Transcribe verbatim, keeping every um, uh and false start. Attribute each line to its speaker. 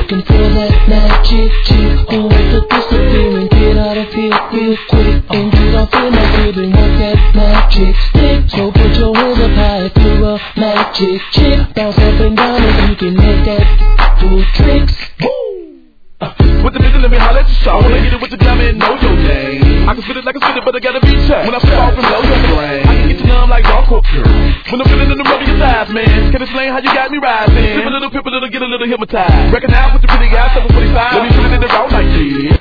Speaker 1: looking for that magic chick who wants to disappear and get out of here real quick and get off in my crib and work that magic stick. So put your hands up high if you're a magic chick. Bounce up and down if you can make that do tricks.
Speaker 2: Uh, with the vision, let me holler at you, show. I wanna hit it with the glamour and know your name. I can spit it like I spit it, but I gotta be checked. When I flip off and blow your brain, I can get you numb like Don Cook. When I'm feeling in the rub of your thighs, man, can explain how you got me rising. Sip a little, pip a little, get a little hypnotized. Recognize with the pretty guy, seven forty-five. Let me put it in the round like this.